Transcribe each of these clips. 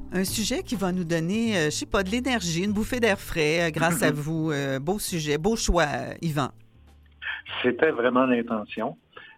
Un sujet qui va nous donner, je sais pas, de l'énergie, une bouffée d'air frais grâce à vous. Beau sujet, beau choix, Yvan. C'était vraiment l'intention.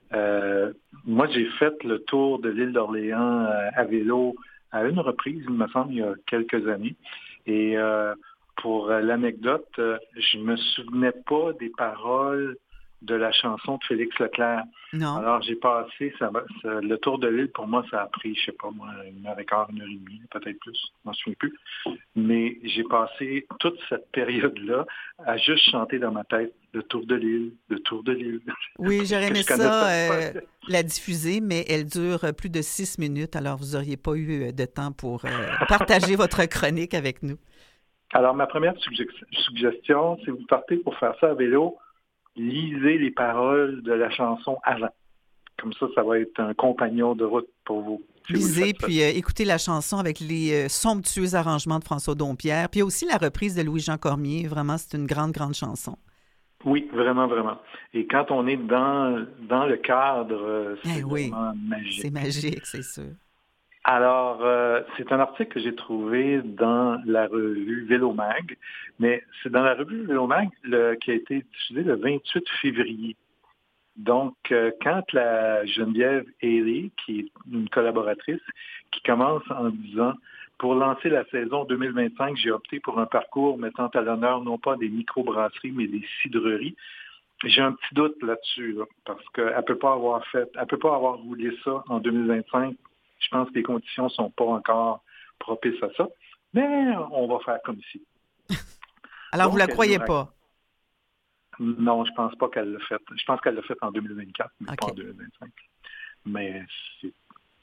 Moi, j'ai fait le tour de l'île d'Orléans à vélo à une reprise, il me semble, il y a quelques années. Et pour l'anecdote, je me souvenais pas des paroles de la chanson de Félix Leclerc. Non. Alors, j'ai passé, le tour de l'île, pour moi, ça a pris, je sais pas moi, 1 heure et quart, 1 heure et demie, peut-être plus, je m'en souviens plus. Mais j'ai passé toute cette période-là à juste chanter dans ma tête le tour de l'île, le tour de l'île. Oui, j'aurais Que aimé je connaissais ça, pas. la diffuser, mais elle dure plus de 6 minutes, alors vous n'auriez pas eu de temps pour partager votre chronique avec nous. Alors, ma première suggestion, si vous partez pour faire ça à vélo, lisez les paroles de la chanson avant. Comme ça va être un compagnon de route pour vous. Si vous le Lisez, faites ça. puis écoutez la chanson avec les somptueux arrangements de François Dompierre, puis aussi la reprise de Louis-Jean Cormier. Vraiment, c'est une grande, grande chanson. Oui, vraiment, vraiment. Et quand on est dans le cadre, c'est Oui, vraiment c'est magique. magique, c'est sûr. Alors, c'est un article que j'ai trouvé dans la revue Vélomag, mais c'est dans la revue Vélomag qui a été diffusée le 28 février. Donc, quand la Geneviève Haley, qui est une collaboratrice, qui commence en disant pour lancer la saison 2025, j'ai opté pour un parcours mettant à l'honneur non pas des microbrasseries, mais des cidreries. J'ai un petit doute là-dessus, là, parce qu'elle peut pas avoir roulé ça en 2025. Je pense que les conditions sont pas encore propices à ça. Mais on va faire comme ici. Alors, vous Donc, la elle nous croyez raconte. pas? Non, je pense pas qu'elle l'a fait. Je pense qu'elle l'a fait en 2024, mais pas en OK. 2025. Mais c'est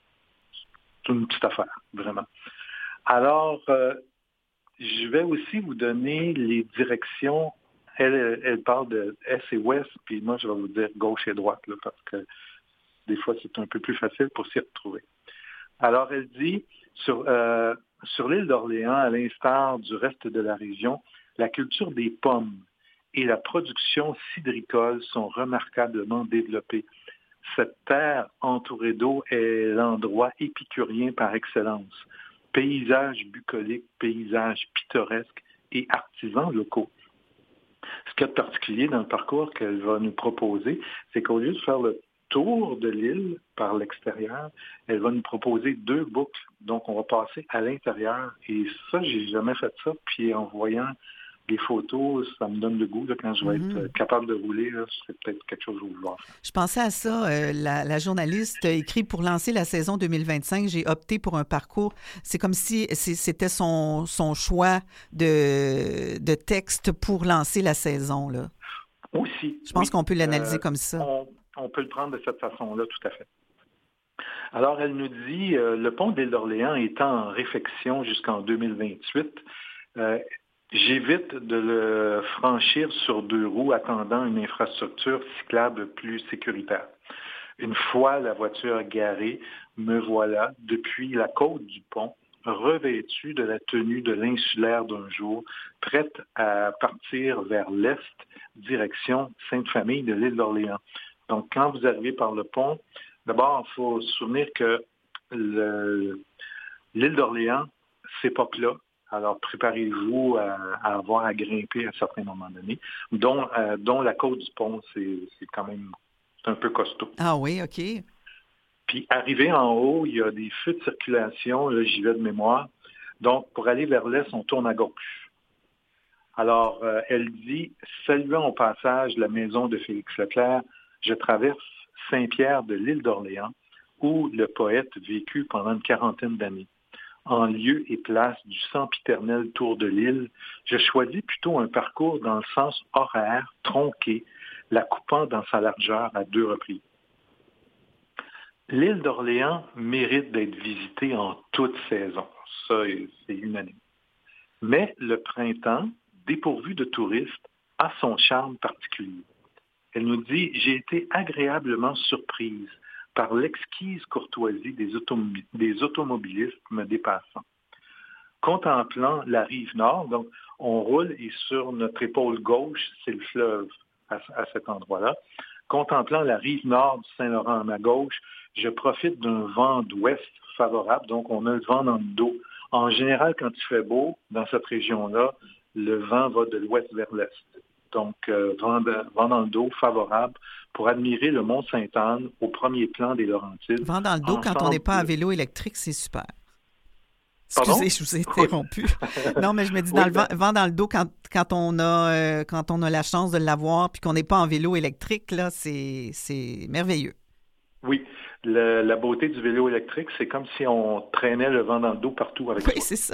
une petite affaire, vraiment. Alors, je vais aussi vous donner les directions. Elle parle de Est et Ouest, puis moi, je vais vous dire gauche et droite, là, parce que des fois, c'est un peu plus facile pour s'y retrouver. Alors, elle dit, sur l'île d'Orléans, à l'instar du reste de la région, la culture des pommes et la production cidricole sont remarquablement développées. Cette terre entourée d'eau est l'endroit épicurien par excellence. Paysages bucoliques, paysages pittoresques et artisans locaux. Ce qu'il y a de particulier dans le parcours qu'elle va nous proposer, c'est qu'au lieu de faire le tour de l'île par l'extérieur, elle va nous proposer 2 boucles. Donc, on va passer à l'intérieur. Et ça, j'ai jamais fait ça. Puis en voyant les photos, ça me donne le goût. Là, quand je vais être capable de rouler, là, c'est peut-être quelque chose que je vais vouloir faire. Je pensais à ça. La journaliste écrit pour lancer la saison 2025, j'ai opté pour un parcours. C'est comme si c'était son choix de texte pour lancer la saison, là. Aussi, Je pense oui. qu'on peut l'analyser comme ça. On peut le prendre de cette façon-là, tout à fait. Alors, elle nous dit, le pont de l'île d'Orléans étant en réfection jusqu'en 2028, j'évite de le franchir sur 2 roues attendant une infrastructure cyclable plus sécuritaire. Une fois la voiture garée, me voilà depuis la côte du pont, revêtue de la tenue de l'insulaire d'un jour, prête à partir vers l'est, direction Sainte-Famille de l'île d'Orléans. Donc, quand vous arrivez par le pont, d'abord, il faut se souvenir que l'île d'Orléans, c'est pas plat. Alors, préparez-vous à avoir à grimper à certains moments donnés, dont la côte du pont, c'est quand même un peu costaud. Ah oui, OK. Puis, arrivé en haut, il y a des feux de circulation, là, j'y vais de mémoire. Donc, pour aller vers l'est, on tourne à gauche. Alors, elle dit, saluant au passage la maison de Félix Leclerc, je traverse Saint-Pierre de l'île d'Orléans, où le poète vécut pendant une 40aine d'années. En lieu et place du sempiternel tour de l'île, je choisis plutôt un parcours dans le sens horaire, tronqué, la coupant dans sa largeur à 2 reprises. L'île d'Orléans mérite d'être visitée en toute saison. Ça, c'est unanime. Mais le printemps, dépourvu de touristes, a son charme particulier. Elle nous dit « J'ai été agréablement surprise par l'exquise courtoisie des automobilistes me dépassant. Contemplant la rive nord, donc on roule et sur notre épaule gauche, c'est le fleuve à cet endroit-là. Contemplant la rive nord du Saint-Laurent à ma gauche, je profite d'un vent d'ouest favorable, donc on a le vent dans le dos. En général, quand il fait beau, dans cette région-là, le vent va de l'ouest vers l'est. Donc, vent dans le dos favorable pour admirer le mont Sainte-Anne au premier plan des Laurentides. Vent dans le dos quand on n'est pas à vélo électrique, c'est super. Pardon? Excusez, je vous ai interrompu. Non, mais je me dis, dans Oui, le vent dans le dos, quand on a la chance de l'avoir puis qu'on n'est pas en vélo électrique, là, c'est merveilleux. oui. La beauté du vélo électrique, c'est comme si on traînait le vent dans le dos partout avec Oui, soi. c'est ça.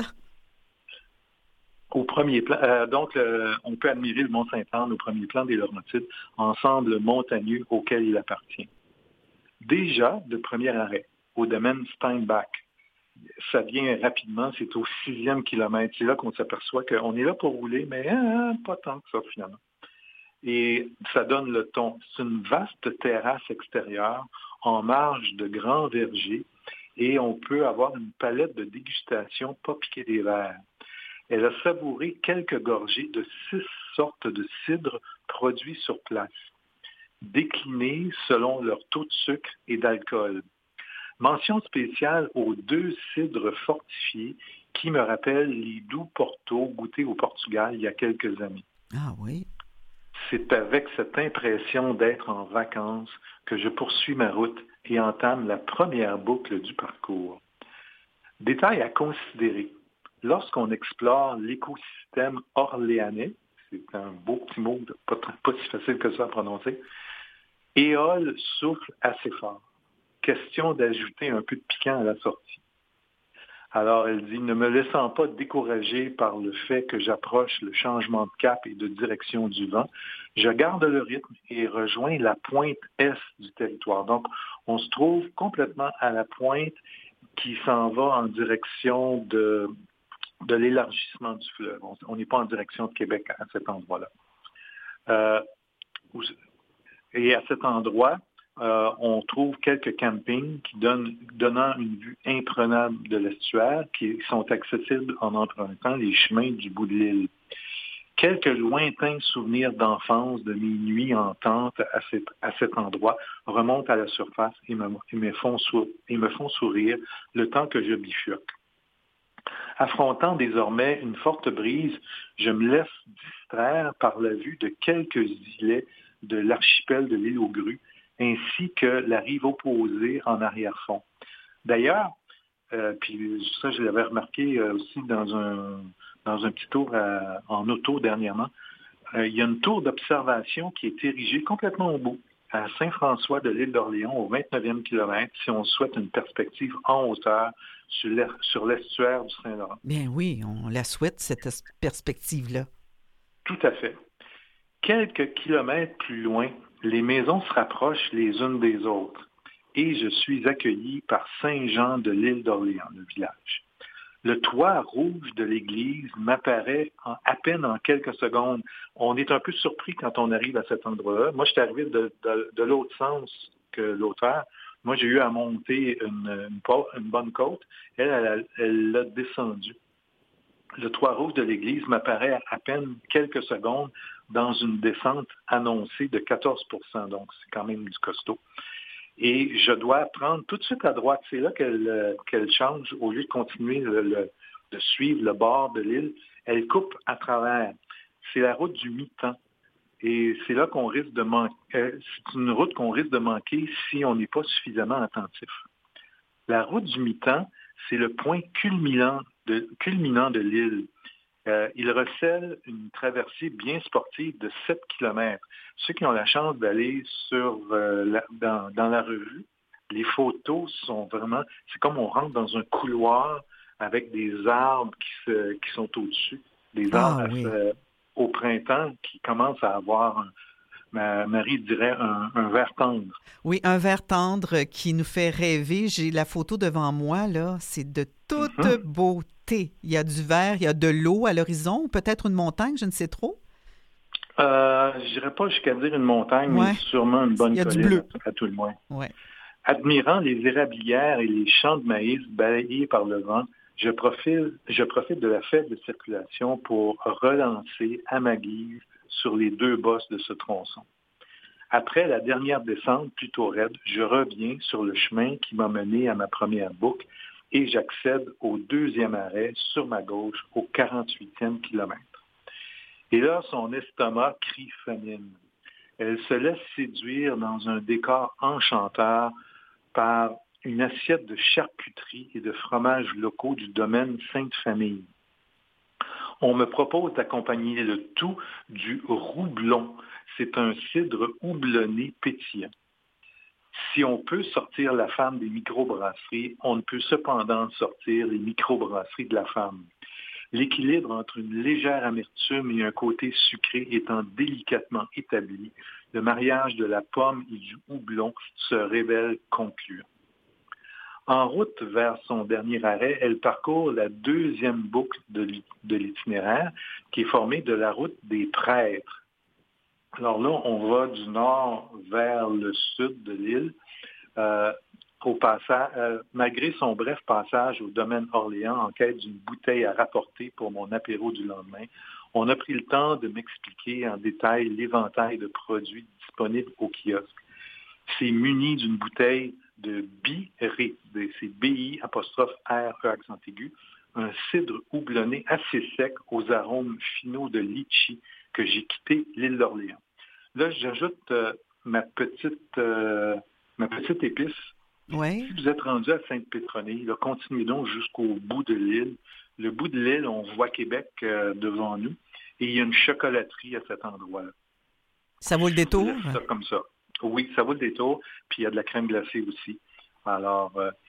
Au premier plan, on peut admirer le mont Sainte-Anne au premier plan des Laurentides, ensemble montagneux auquel il appartient. Déjà, de premier arrêt, au domaine Steinbach, ça vient rapidement, c'est au 6e kilomètre. C'est là qu'on s'aperçoit qu'on est là pour rouler, mais pas tant que ça finalement. Et ça donne le ton. C'est une vaste terrasse extérieure en marge de grands vergers et on peut avoir une palette de dégustation pas piquée des verres. Elle a savouré quelques gorgées de 6 sortes de cidres produits sur place, déclinés selon leur taux de sucre et d'alcool. Mention spéciale aux 2 cidres fortifiés qui me rappellent les doux Porto goûtés au Portugal il y a quelques années. Ah oui. C'est avec cette impression d'être en vacances que je poursuis ma route et entame la première boucle du parcours. Détail à considérer. Lorsqu'on explore l'écosystème orléanais, c'est un beau petit mot, pas si facile que ça à prononcer, Éole souffle assez fort. Question d'ajouter un peu de piquant à la sortie. Alors, elle dit, ne me laissant pas décourager par le fait que j'approche le changement de cap et de direction du vent, je garde le rythme et rejoins la pointe est du territoire. Donc, on se trouve complètement à la pointe qui s'en va en direction de l'élargissement du fleuve. On n'est pas en direction de Québec à cet endroit-là. Et à cet endroit, on trouve quelques campings qui donnant une vue imprenable de l'estuaire, qui sont accessibles en empruntant les chemins du bout de l'île. Quelques lointains souvenirs d'enfance, de mes nuits en tente à cet endroit remontent à la surface et me font sourire le temps que je bifurque. Affrontant désormais une forte brise, je me laisse distraire par la vue de quelques îlets de l'archipel de l'île aux Grues, ainsi que la rive opposée en arrière-fond. D'ailleurs, puis ça je l'avais remarqué aussi dans un petit tour en auto dernièrement, il y a une tour d'observation qui est érigée complètement au bout, à Saint-François de l'île d'Orléans, au 29e kilomètre, si on souhaite une perspective en hauteur sur l'estuaire du Saint-Laurent. Bien oui, on la souhaite, cette perspective-là. Tout à fait. Quelques kilomètres plus loin, les maisons se rapprochent les unes des autres et je suis accueilli par Saint-Jean de l'île d'Orléans, le village. Le toit rouge de l'église m'apparaît à peine en quelques secondes. On est un peu surpris quand on arrive à cet endroit-là. Moi, je suis arrivé de l'autre sens que l'auteur. Moi, j'ai eu à monter une bonne côte. Elle l'a descendu. Le toit rouge de l'église m'apparaît à peine quelques secondes dans une descente annoncée de 14%. Donc, c'est quand même du costaud. Et je dois prendre tout de suite à droite. C'est là qu'elle change. Au lieu de continuer de suivre le bord de l'île, elle coupe à travers. C'est la route du mi-temps. Et c'est là qu'on risque de manquer. C'est une route qu'on risque de manquer si on n'est pas suffisamment attentif. La route du mi-temps, c'est le point culminant de l'île. Il recèle une traversée bien sportive de 7 kilomètres. Ceux qui ont la chance d'aller dans la revue, les photos sont vraiment... C'est comme on rentre dans un couloir avec des arbres qui sont au-dessus, des arbres au printemps qui commencent à avoir, Marie dirait, un vert tendre. Oui, un vert tendre qui nous fait rêver. J'ai la photo devant moi, là. C'est de toute beauté. Il y a du vert, il y a de l'eau à l'horizon, ou peut-être une montagne, je ne sais trop. Je n'irais pas jusqu'à dire une montagne, mais sûrement une bonne colline à tout le moins. Ouais. Admirant les érablières et les champs de maïs balayés par le vent, je profite de la faible circulation pour relancer à ma guise sur les 2 bosses de ce tronçon. Après la dernière descente plutôt raide, je reviens sur le chemin qui m'a mené à ma première boucle et j'accède au deuxième arrêt sur ma gauche au 48e kilomètre. Et là, son estomac crie famine. Elle se laisse séduire dans un décor enchanteur par une assiette de charcuterie et de fromages locaux du domaine Sainte-Famille. On me propose d'accompagner le tout du roublon. C'est un cidre houblonné pétillant. Si on peut sortir la femme des microbrasseries, on ne peut cependant sortir les microbrasseries de la femme. L'équilibre entre une légère amertume et un côté sucré étant délicatement établi, le mariage de la pomme et du houblon se révèle concluant. En route vers son dernier arrêt, elle parcourt la deuxième boucle de l'itinéraire qui est formée de la route des Prêtres. Alors là, on va du nord vers le sud de l'île. Malgré son bref passage au domaine Orléans en quête d'une bouteille à rapporter pour mon apéro du lendemain, on a pris le temps de m'expliquer en détail l'éventail de produits disponibles au kiosque. C'est muni d'une bouteille de Biré, c'est B-I'-R-E accent aigu, un cidre houblonné assez sec aux arômes finaux de litchi que j'ai quitté l'île d'Orléans. Là, j'ajoute ma petite épice. Oui. Si vous êtes rendu à Sainte-Pétronille, là, continuez donc jusqu'au bout de l'île. Le bout de l'île, on voit Québec devant nous et il y a une chocolaterie à cet endroit-là. Ça vaut le détour? Ça comme ça. Oui, ça vaut le détour. Puis il y a de la crème glacée aussi. Alors,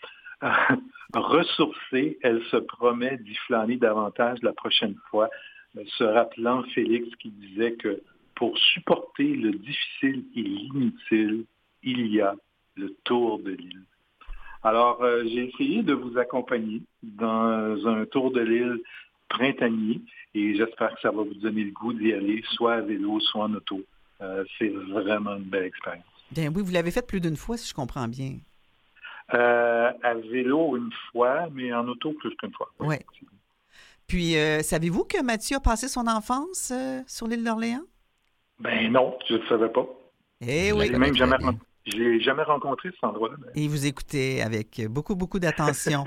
ressourcée, elle se promet d'y flâner davantage la prochaine fois, se rappelant Félix qui disait que pour supporter le difficile et l'inutile, il y a le tour de l'île. Alors, j'ai essayé de vous accompagner dans un tour de l'île printanier et j'espère que ça va vous donner le goût d'y aller, soit à vélo, soit en auto. C'est vraiment une belle expérience. Bien oui, vous l'avez fait plus d'une fois, si je comprends bien. À vélo une fois, mais en auto plus qu'une fois. Oui. Puis, savez-vous que Mathieu a passé son enfance sur l'île d'Orléans? Ben non, je ne le savais pas. Eh oui. Je ne l'ai jamais rencontré, cet endroit-là. Mais... Et vous écoutez avec beaucoup, beaucoup d'attention.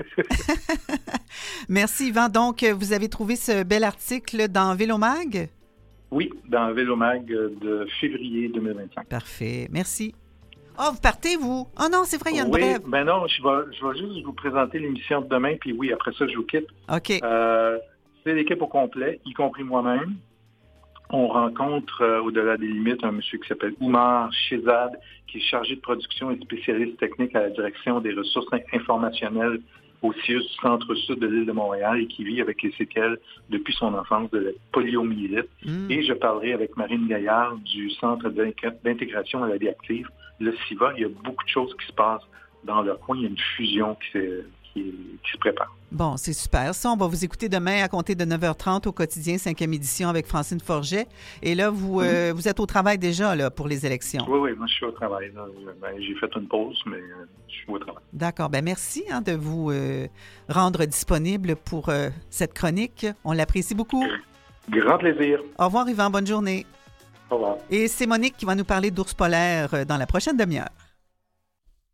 Merci, Yvan. Donc, vous avez trouvé ce bel article dans Vélomag? Oui, dans Vélomag de février 2025. Parfait. Merci. Ah, vous partez, vous? Ah non, c'est vrai, il y a une brève. Ben non, je vais juste vous présenter l'émission de demain, puis oui, après ça, je vous quitte. OK. C'est l'équipe au complet, y compris moi-même. On rencontre, au-delà des limites, un monsieur qui s'appelle Oumar Chezad, qui est chargé de production et spécialiste technique à la direction des ressources informationnelles au CIUS du centre-sud de l'île de Montréal et qui vit avec les séquelles depuis son enfance de la poliomyélite. Et je parlerai avec Marine Gaillard du Centre d'intégration à la vie active, le CIVA. Il y a beaucoup de choses qui se passent dans leur coin. Il y a une fusion qui se prépare. Bon, c'est super. Ça, on va vous écouter demain à compter de 9h30 au quotidien 5e édition avec Francine Forget. Et là, vous êtes au travail déjà là, pour les élections. Oui, moi je suis au travail. J'ai fait une pause, mais je suis au travail. D'accord. Ben merci de vous rendre disponible pour cette chronique. On l'apprécie beaucoup. Grand plaisir. Au revoir, Yvan. Bonne journée. Au revoir. Et c'est Monique qui va nous parler d'ours polaires dans la prochaine demi-heure.